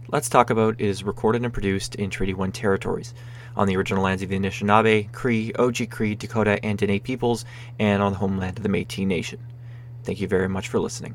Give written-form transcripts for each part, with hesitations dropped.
Let's Talk About is recorded and produced in Treaty 1 territories, on the original lands of the Anishinaabe, Cree, Oji-Cree, Dakota, and Dene peoples, and on the homeland of the Métis Nation. Thank you very much for listening.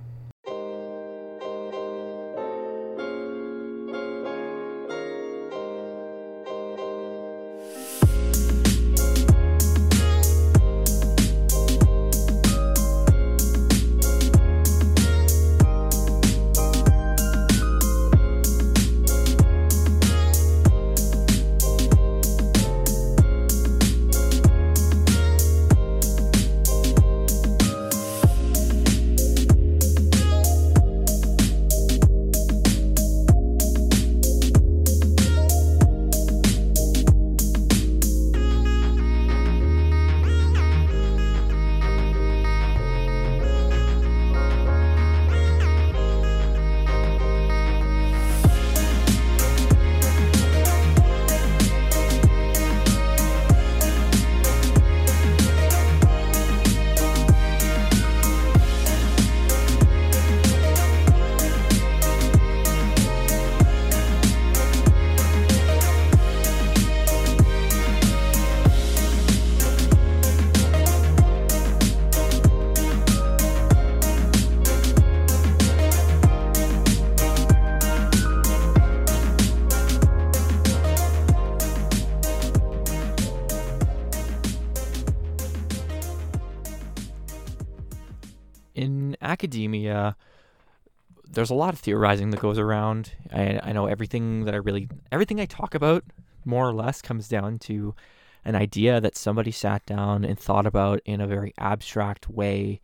In academia, there's a lot of theorizing that goes around. I know everything I talk about, more or less, comes down to an idea that somebody sat down and thought about in a very abstract way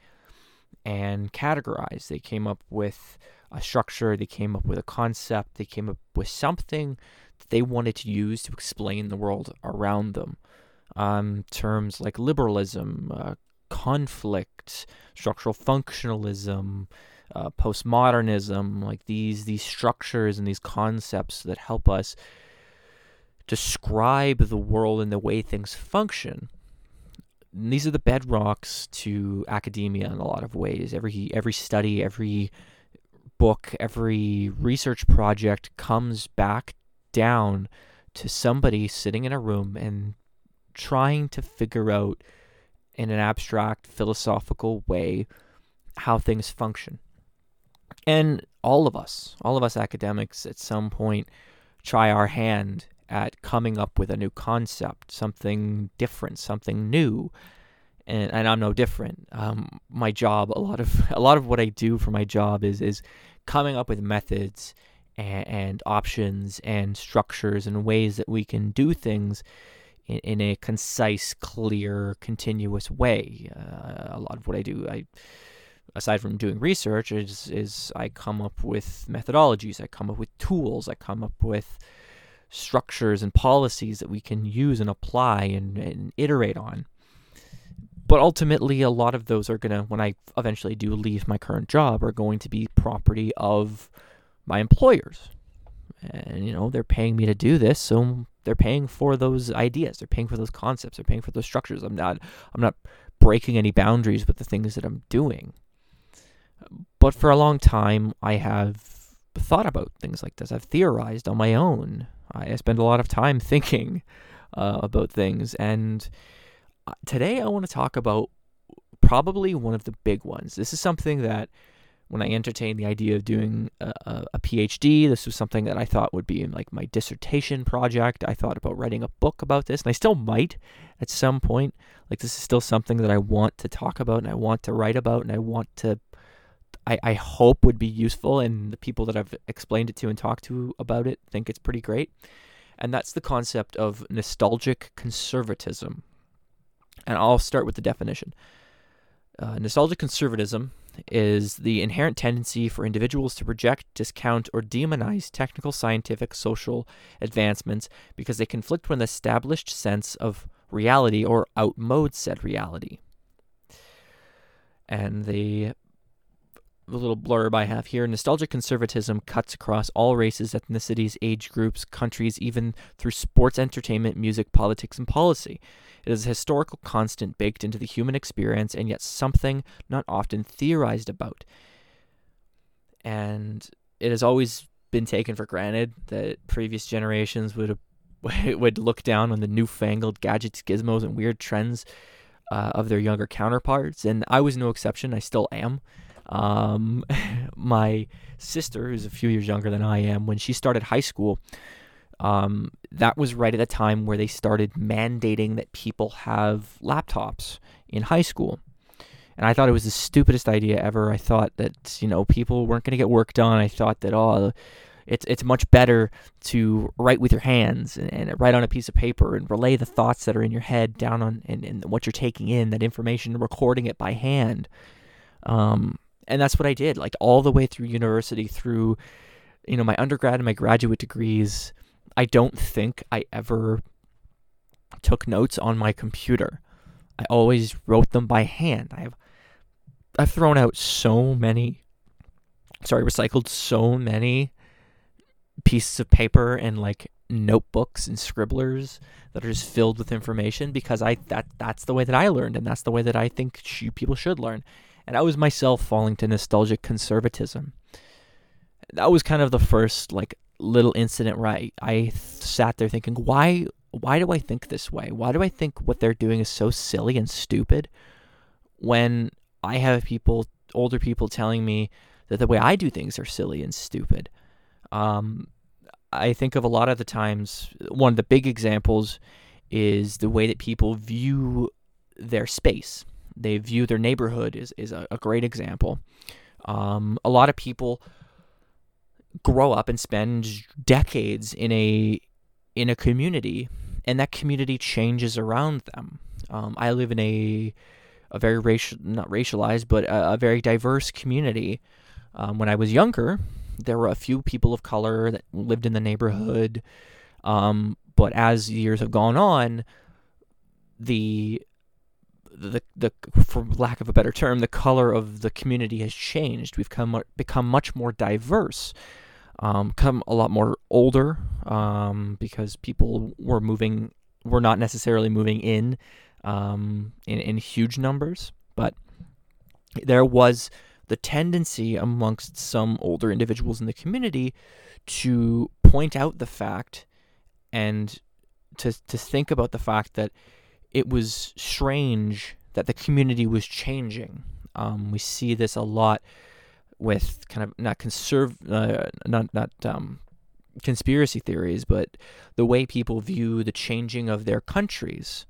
and categorized. They came up with a structure, they came up with a concept, they came up with something that they wanted to use to explain the world around them. Terms like liberalism, conflict, structural functionalism, postmodernism, like these structures and these concepts that help us describe the world and the way things function. And these are the bedrocks to academia in a lot of ways. Every study, every book, every research project comes back down to somebody sitting in a room and trying to figure out in an abstract, philosophical way how things function. And all of us academics at some point try our hand at coming up with a new concept, something different, something new. And I'm no different. My job, a lot of what I do for my job is coming up with methods and options and structures and ways that we can do things in a concise, clear, continuous way. A lot of what I do, aside from doing research, is I come up with methodologies, I come up with tools, I come up with structures and policies that we can use and apply and iterate on. But ultimately, a lot of those are going to, when I eventually do leave my current job, are going to be property of my employers. And, they're paying me to do this, so they're paying for those ideas, they're paying for those concepts, they're paying for those structures. I'm not breaking any boundaries with the things that I'm doing. But for a long time, I have thought about things like this. I've theorized on my own. I spend a lot of time thinking about things. And today I want to talk about probably one of the big ones. This is something that when I entertained the idea of doing a PhD, this was something that I thought would be in like my dissertation project. I thought about writing a book about this, and I still might at some point. Like, this is still something that I want to talk about and I want to write about, and I hope would be useful, and the people that I've explained it to and talked to about it think it's pretty great. And that's the concept of nostalgic conservatism. And I'll start with the definition. Nostalgic conservatism is the inherent tendency for individuals to reject, discount, or demonize technical, scientific, social advancements because they conflict with an established sense of reality or outmode said reality. And the little blurb I have here: nostalgic conservatism cuts across all races, ethnicities, age groups, countries, even through sports, entertainment, music, politics, and policy. It is a historical constant baked into the human experience, and yet something not often theorized about. And it has always been taken for granted, that previous generations would look down on the newfangled gadgets, gizmos, and weird trends of their younger counterparts, and I was no exception. I still am. My sister, who's a few years younger than I am, when she started high school, that was right at the time where they started mandating that people have laptops in high school. And I thought it was the stupidest idea ever. I thought that, people weren't going to get work done. I thought that, it's much better to write with your hands and write on a piece of paper and relay the thoughts that are in your head down on and what you're taking in, that information, recording it by hand. And that's what I did, like all the way through university, through, my undergrad and my graduate degrees. I don't think I ever took notes on my computer. I always wrote them by hand. I've thrown out recycled so many pieces of paper and like notebooks and scribblers that are just filled with information, because that's the way that I learned, and that's the way that I think people should learn. And I was myself falling to nostalgic conservatism. That was kind of the first like little incident where I sat there thinking, why do I think this way? Why do I think what they're doing is so silly and stupid, when I have older people telling me that the way I do things are silly and stupid? I think of a lot of the times, one of the big examples is the way that people view their space. They view their neighborhood is a great example. A lot of people grow up and spend decades in a community, and that community changes around them. I live in a very not racialized, but a very diverse community. When I was younger, there were a few people of color that lived in the neighborhood, but as years have gone on, the for lack of a better term, the color of the community has changed. We've become much more diverse, become a lot more older, because people were not necessarily moving in huge numbers, but there was the tendency amongst some older individuals in the community to point out the fact and to think about the fact that it was strange that the community was changing. We see this a lot with kind of not conspiracy theories, but the way people view the changing of their countries.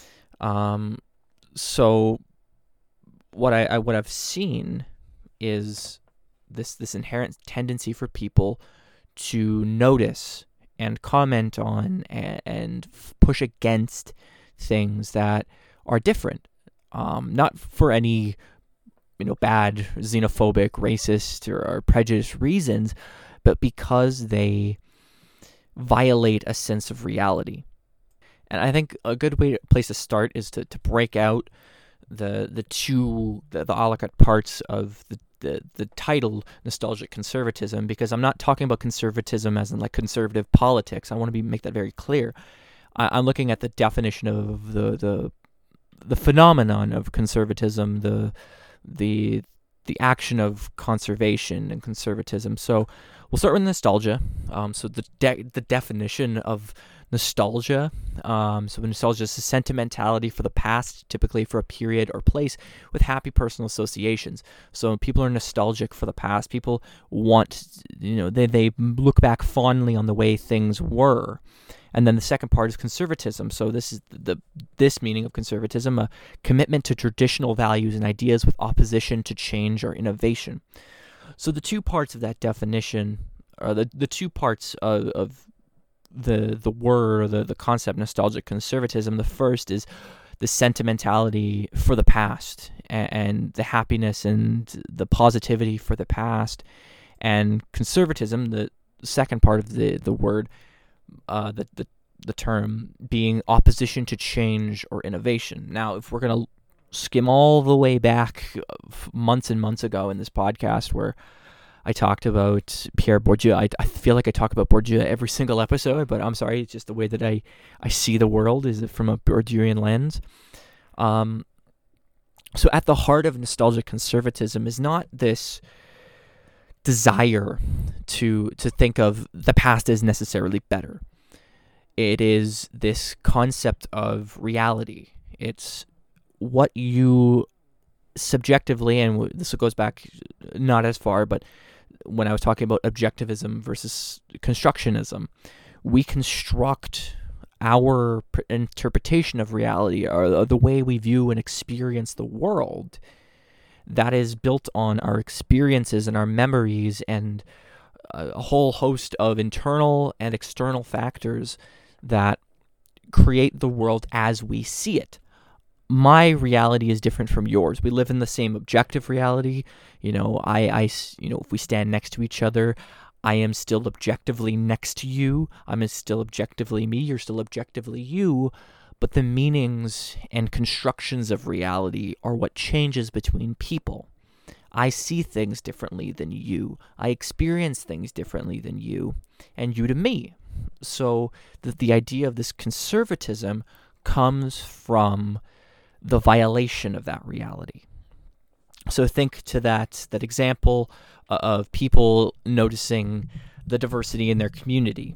So what I've seen is this inherent tendency for people to notice and comment on and push against things that are different, not for any bad xenophobic, racist, or prejudiced reasons, but because they violate a sense of reality. And I think a good place to start is to break out the a la carte parts of the title nostalgic conservatism, because I'm not talking about conservatism as in like conservative politics. I want to make that very clear. I'm looking at the definition of the phenomenon of conservatism, the action of conservation and conservatism. So we'll start with nostalgia. So the definition of nostalgia. So nostalgia is a sentimentality for the past, typically for a period or place, with happy personal associations. So people are nostalgic for the past. People want, they look back fondly on the way things were. And then the second part is conservatism. So this is this meaning of conservatism, a commitment to traditional values and ideas with opposition to change or innovation. So the two parts of that definition, or the two parts of the word, or the concept nostalgic conservatism. The first is the sentimentality for the past and the happiness and the positivity for the past. And conservatism, the second part of the word, the term being opposition to change or innovation. Now, if we're going to skim all the way back months and months ago in this podcast where I talked about Pierre Bourdieu, I feel like I talk about Bourdieu every single episode, but I'm sorry, it's just the way that I see the world is from a Bourdieuian lens. So at the heart of nostalgic conservatism is not this desire to think of the past as necessarily better. It is this concept of reality. It's what you subjectively, and this goes back not as far, but when I was talking about objectivism versus constructionism, we construct our interpretation of reality, or the way we view and experience the world, that is built on our experiences and our memories and a whole host of internal and external factors that create the world as we see it. My reality is different from yours. We live in the same objective reality. If we stand next to each other, I am still objectively next to you. I'm still objectively me. You're still objectively you. But the meanings and constructions of reality are what changes between people. I see things differently than you. I experience things differently than you, and you to me. So the idea of this conservatism comes from the violation of that reality. So think to that example of people noticing the diversity in their community.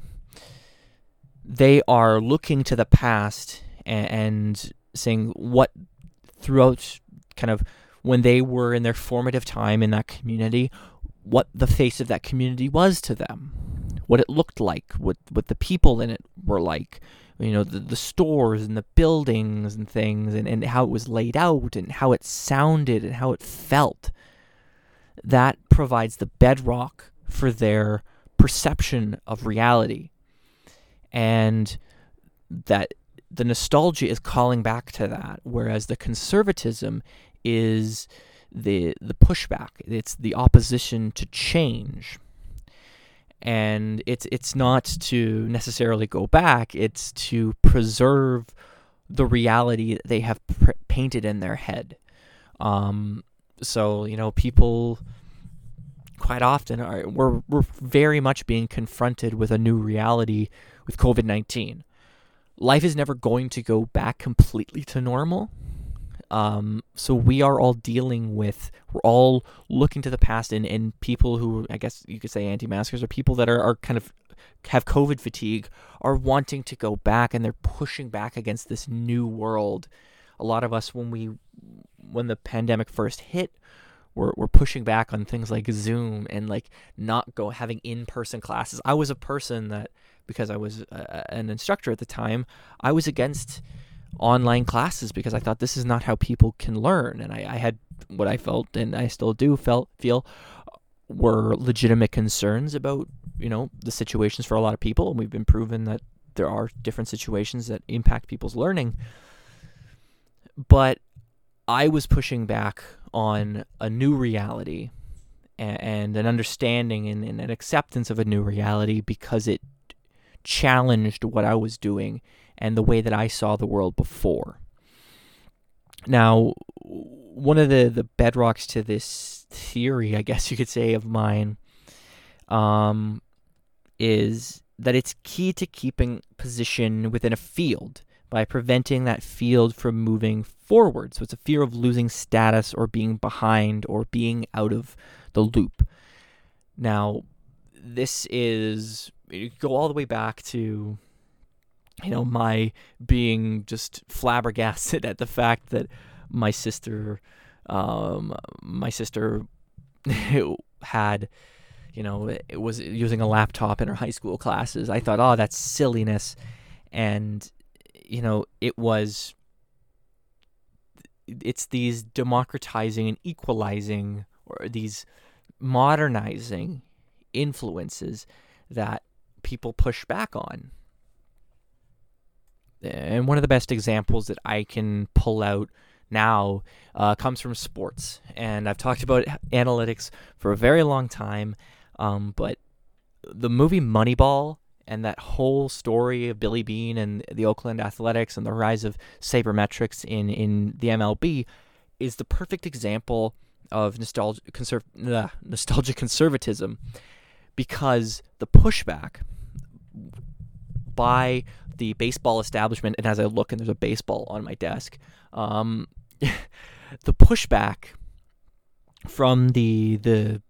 They are looking to the past and saying what throughout kind of when they were in their formative time in that community, what the face of that community was to them, what it looked like, what the people in it were like, the stores and the buildings and things, and how it was laid out and how it sounded and how it felt. That provides the bedrock for their perception of reality. And that the nostalgia is calling back to that, whereas the conservatism is the pushback. It's the opposition to change. And it's not to necessarily go back, it's to preserve the reality that they have painted in their head. So people quite often we're very much being confronted with a new reality with COVID-19. Life is never going to go back completely to normal. So we are all we're all looking to the past, and people who, I guess you could say anti-maskers, or people that are kind of have COVID fatigue, are wanting to go back, and they're pushing back against this new world. A lot of us, when the pandemic first hit, we're pushing back on things like Zoom and like not having in-person classes. I was a person that, because I was an instructor at the time, I was against online classes because I thought this is not how people can learn. And I had what I felt, and I still do feel were legitimate concerns about, the situations for a lot of people. And we've been proven that there are different situations that impact people's learning. But I was pushing back on a new reality and an understanding and an acceptance of a new reality because it challenged what I was doing and the way that I saw the world before. Now, one of the bedrocks to this theory, I guess you could say, of mine, is that it's key to keeping position within a field by preventing that field from moving forward. So it's a fear of losing status or being behind or being out of the loop. Now, this is, you go all the way back to, my being just flabbergasted at the fact that my sister had, it was using a laptop in her high school classes. I thought, oh, that's silliness. And, it's these democratizing and equalizing, or these modernizing influences that people push back on. And one of the best examples that I can pull out now comes from sports. And I've talked about analytics for a very long time, but the movie Moneyball and that whole story of Billy Beane and the Oakland Athletics and the rise of sabermetrics in the MLB is the perfect example of nostalgic conservatism, because the pushback by the baseball establishment, and as I look and there's a baseball on my desk, the pushback from the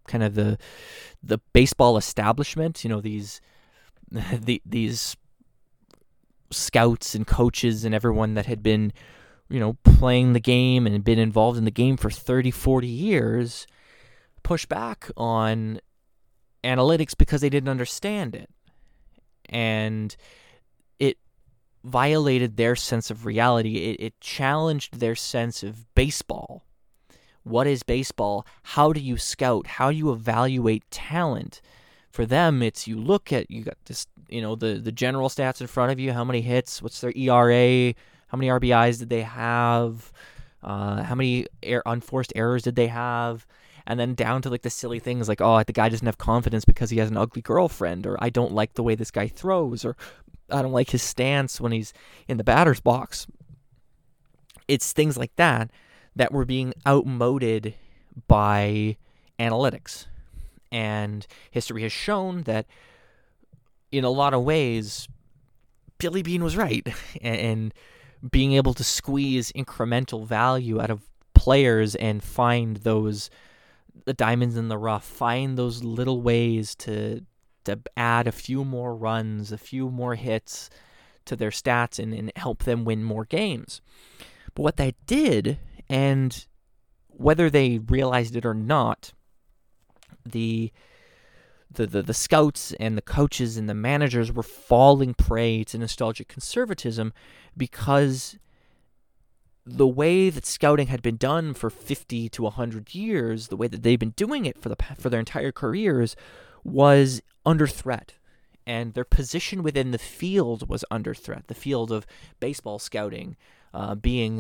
kind of the baseball establishment, these these scouts and coaches and everyone that had been, playing the game and been involved in the game for 30, 40 years, push back on analytics because they didn't understand it. And it violated their sense of reality. It challenged their sense of baseball. What is baseball? How do you scout? How do you evaluate talent? For them, it's you got this, the general stats in front of you. How many hits? What's their ERA? How many RBIs did they have? How many unforced errors did they have? And then down to like the silly things like, oh, the guy doesn't have confidence because he has an ugly girlfriend, or I don't like the way this guy throws, or I don't like his stance when he's in the batter's box. It's things like that were being outmoded by analytics. And history has shown that in a lot of ways, Billy Beane was right. And being able to squeeze incremental value out of players and find the diamonds in the rough, find those little ways to add a few more runs, a few more hits to their stats and help them win more games. But what that did, and whether they realized it or not, the scouts and the coaches and the managers were falling prey to nostalgic conservatism because the way that scouting had been done for 50 to 100 years, the way that they've been doing it for their entire careers, was under threat. And their position within the field was under threat. The field of baseball scouting, being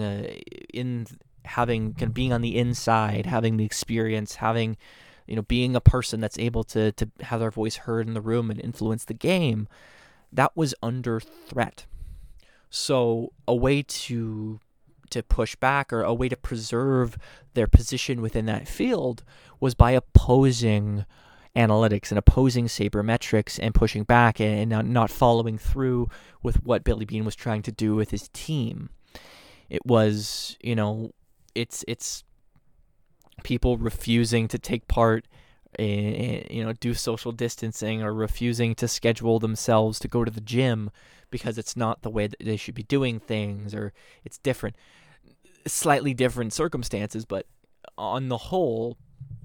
on the inside, having the experience, being a person that's able to have their voice heard in the room and influence the game, that was under threat. So a way to push back, or a way to preserve their position within that field, was by opposing analytics and opposing sabermetrics and pushing back and not following through with what Billy Beane was trying to do with his team. It was, it's people refusing to take part in, do social distancing, or refusing to schedule themselves to go to the gym because it's not the way that they should be doing things, or it's different, slightly different circumstances. But on the whole,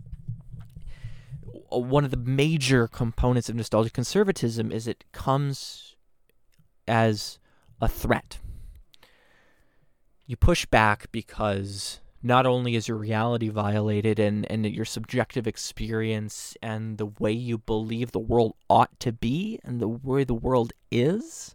one of the major components of nostalgic conservatism is it comes as a threat. You push back because not only is your reality violated and your subjective experience and the way you believe the world ought to be and the way the world is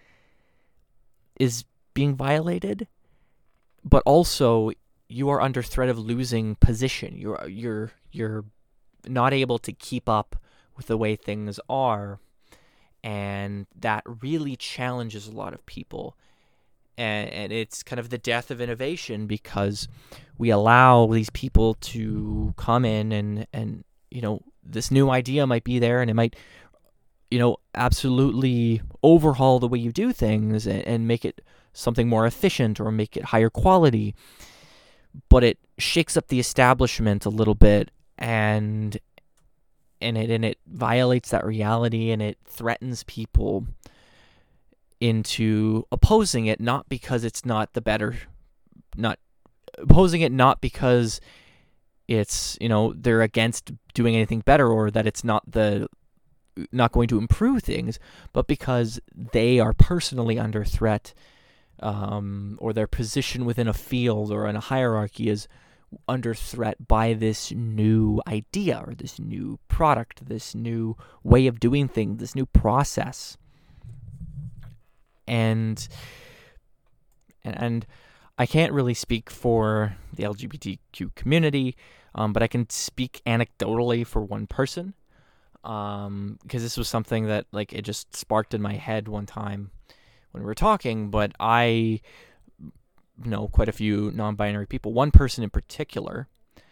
being violated, but also you are under threat of losing position. You're not able to keep up with the way things are, and that really challenges a lot of people. And it's kind of the death of innovation, because we allow these people to come in and this new idea might be there, and it might absolutely overhaul the way you do things and make it something more efficient or make it higher quality, but it shakes up the establishment a little bit, and it violates that reality, and it threatens people into opposing it, not because it's not the better, not opposing it, not because it's, they're against doing anything better, or that it's not going to improve things, but because they are personally under threat, or their position within a field or in a hierarchy is under threat by this new idea, or this new product, this new way of doing things, this new process. And I can't really speak for the LGBTQ community, but I can speak anecdotally for one person, because this was something that it just sparked in my head one time when we were talking. But I know quite a few non-binary people. One person in particular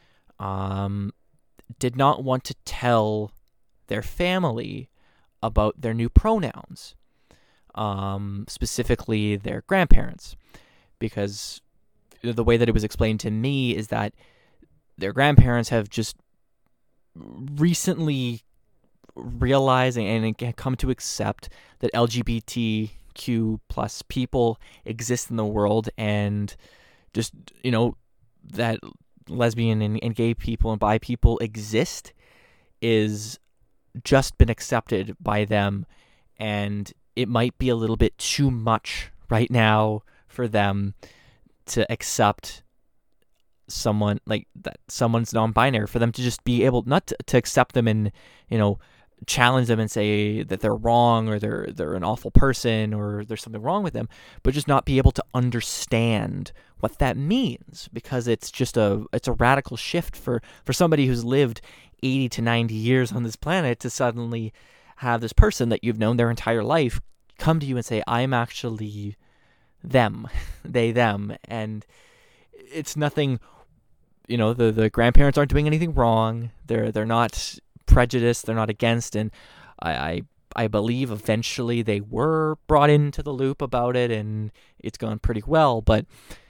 did not want to tell their family about their new pronouns, specifically their grandparents, because the way that it was explained to me is that their grandparents have just recently realizing and come to accept that LGBTQ plus people exist in the world, and just, that lesbian and gay people and bi people exist is just been accepted by them, and it might be a little bit too much right now for them to accept someone like that, someone's non-binary, for them to just be able not to accept them and challenge them and say that they're wrong or they're an awful person or there's something wrong with them, but just not be able to understand what that means, because it's a radical shift for somebody who's lived 80 to 90 years on this planet to suddenly have this person that you've known their entire life come to you and say, I'm actually them, they, them. And it's nothing, the grandparents aren't doing anything wrong. They're not prejudiced, they're not against, and I believe eventually they were brought into the loop about it, and it's gone pretty well. But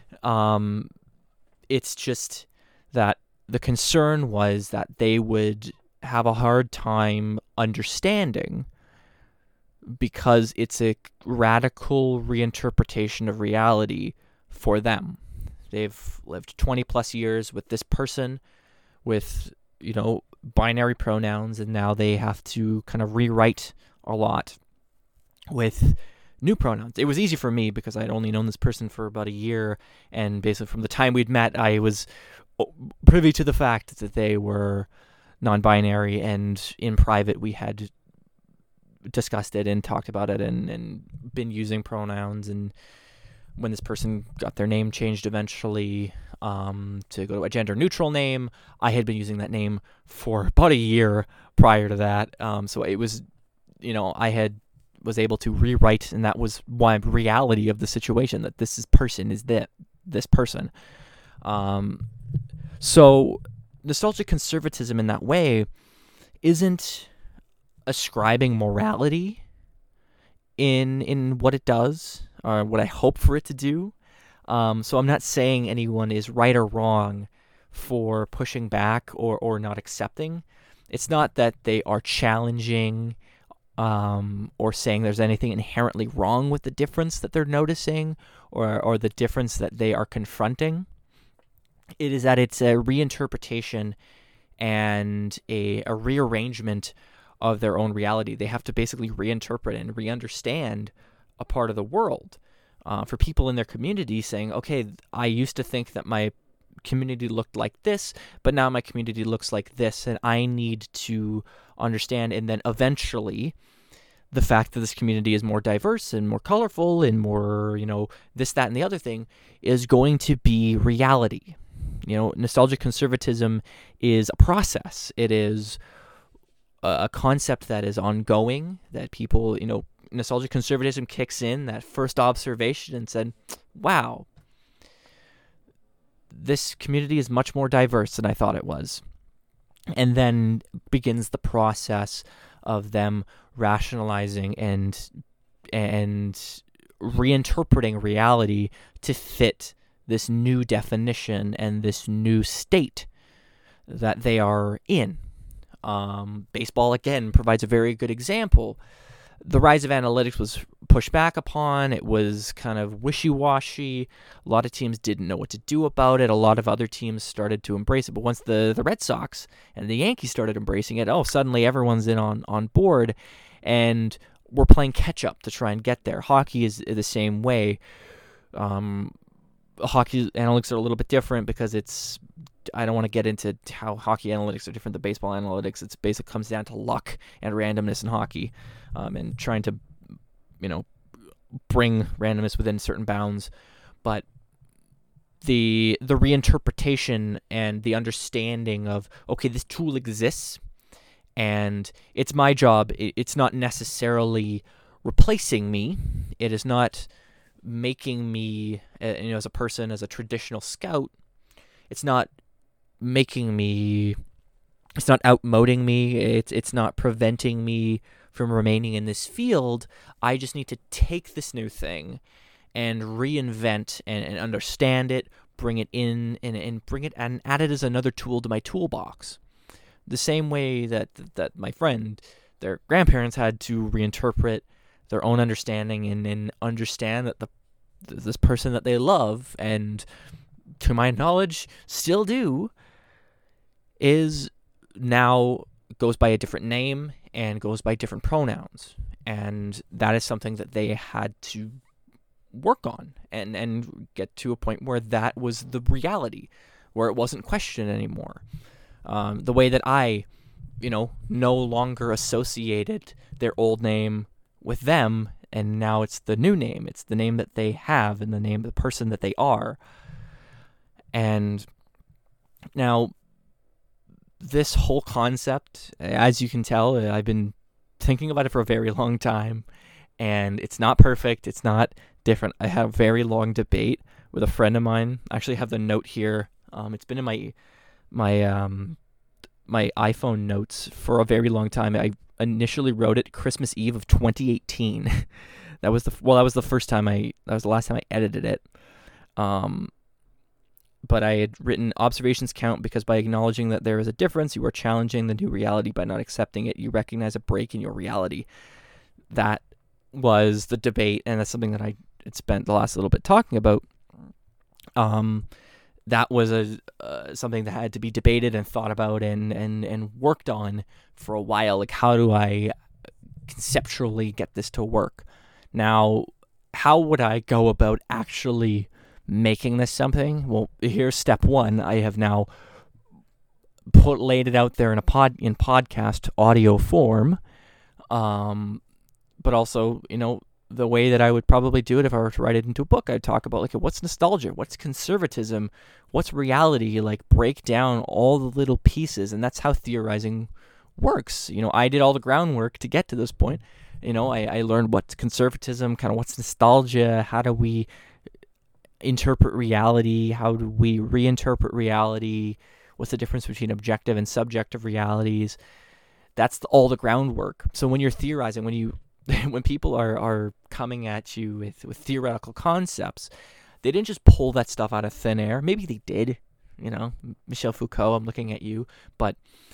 it's just that the concern was that they would have a hard time understanding, because it's a radical reinterpretation of reality for them. They've lived 20 plus years with this person with, binary pronouns, and now they have to kind of rewrite a lot with new pronouns. It was easy for me because I'd only known this person for about a year, and basically from the time we'd met, I was privy to the fact that they were non-binary, and in private we had discussed it and talked about it and been using pronouns. And when this person got their name changed eventually to go to a gender-neutral name, I had been using that name for about a year prior to that. So it was, was able to rewrite, and that was one reality of the situation, that this person is this person. So nostalgic conservatism in that way isn't ascribing morality in what it does, or what I hope for it to do. So I'm not saying anyone is right or wrong for pushing back or not accepting. It's not that they are challenging or saying there's anything inherently wrong with the difference that they're noticing or the difference that they are confronting. It is that it's a reinterpretation and a rearrangement of their own reality. They have to basically reinterpret and re-understand a part of the world. For people in their community saying, okay, I used to think that my community looked like this, but now my community looks like this, and I need to understand. And then eventually the fact that this community is more diverse and more colorful and more, this, that, and the other thing is going to be reality. Nostalgic conservatism is a process. It is a concept that is ongoing, that people, nostalgic conservatism kicks in, that first observation, and said, wow, this community is much more diverse than I thought it was. And then begins the process of them rationalizing and reinterpreting reality to fit this new definition and this new state that they are in. Baseball, again, provides a very good example. The rise of analytics was pushed back upon. It was kind of wishy-washy. A lot of teams didn't know what to do about it. A lot of other teams started to embrace it. But once the Red Sox and the Yankees started embracing it, suddenly everyone's in on board, and we're playing catch-up to try and get there. Hockey is the same way. Hockey analytics are a little bit different because I don't want to get into how hockey analytics are different than baseball analytics. It's basically comes down to luck and randomness in hockey, and trying to, bring randomness within certain bounds. But the reinterpretation and the understanding of, okay, this tool exists, and it's my job. It's not necessarily replacing me. It is not making me, as a person, as a traditional scout. It's not making me, it's not outmoding me, it's not preventing me from remaining in this field. I just need to take this new thing and reinvent and understand it, bring it in and bring it and add it as another tool to my toolbox. The same way that my friend, their grandparents had to reinterpret their own understanding and understand that this person that they love, and to my knowledge still do, is now goes by a different name and goes by different pronouns. And that is something that they had to work on and get to a point where that was the reality, where it wasn't questioned anymore. The way that I, no longer associated their old name with them, and now it's the new name. It's the name that they have and the name of the person that they are. And now, this whole concept, as you can tell, I've been thinking about it for a very long time, and it's not perfect. It's not different. I had a very long debate with a friend of mine. I actually have the note here. It's been in my iPhone notes for a very long time. I initially wrote it Christmas Eve of 2018. That was the last time I edited it. But I had written observations count because by acknowledging that there is a difference, you are challenging the new reality. By not accepting it, you recognize a break in your reality. That was the debate, and that's something that I had spent the last little bit talking about. That was something that had to be debated and thought about and worked on for a while. Like, how do I conceptually get this to work? Now, how would I go about actually making this something? Well, here's step one. I have now laid it out there in podcast audio form, but also, the way that I would probably do it if I were to write it into a book. I'd talk about, like, what's nostalgia, what's conservatism, what's reality, like break down all the little pieces, and that's how theorizing works. I did all the groundwork to get to this point. I learned what's conservatism, kind of what's nostalgia, how do we interpret reality, how do we reinterpret reality, what's the difference between objective and subjective realities. That's all the groundwork. So when you're theorizing, when people are coming at you with theoretical concepts, they didn't just pull that stuff out of thin air. Maybe they did, Michel Foucault, I'm looking at you, but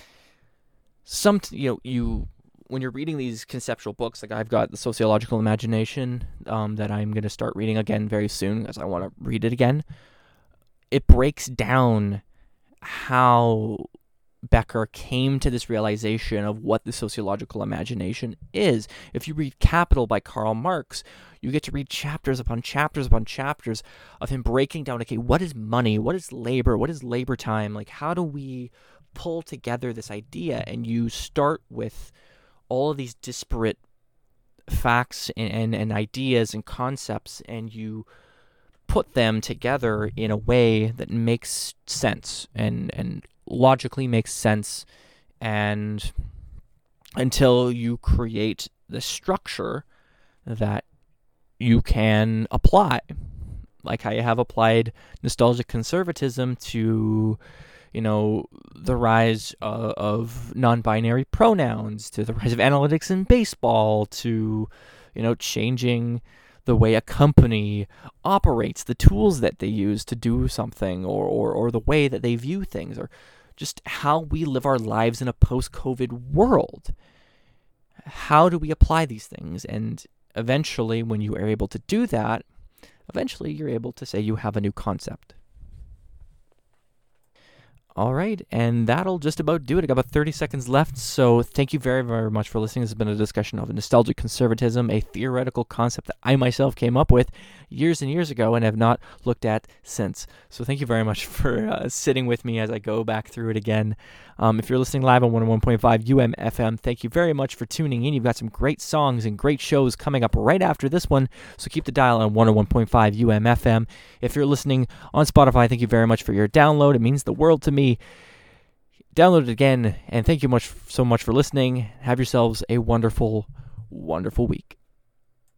when you're reading these conceptual books, like I've got The Sociological Imagination that I'm going to start reading again very soon because I want to read it again. It breaks down how Becker came to this realization of what the sociological imagination is. If you read Capital by Karl Marx, you get to read chapters upon chapters upon chapters of him breaking down, okay, what is money? What is labor? What is labor time? Like, how do we pull together this idea? And you start with all of these disparate facts and ideas and concepts, and you put them together in a way that makes sense and logically makes sense, and until you create the structure that you can apply. Like I have applied nostalgic conservatism to the rise of non-binary pronouns, to the rise of analytics in baseball, to, changing the way a company operates, the tools that they use to do something, or the way that they view things, or just how we live our lives in a post-COVID world. How do we apply these things? And eventually, when you are able to do that, you're able to say you have a new concept. All right, and that'll just about do it. I got about 30 seconds left, so thank you very, very much for listening. This has been a discussion of nostalgic conservatism, a theoretical concept that I myself came up with years and years ago and have not looked at since. So thank you very much for sitting with me as I go back through it again. If you're listening live on 101.5 UMFM, thank you very much for tuning in. You've got some great songs and great shows coming up right after this one, so keep the dial on 101.5 UMFM. If you're listening on Spotify, thank you very much for your download. It means the world to me. Download it again, and thank you so much for listening. Have yourselves a wonderful, wonderful week.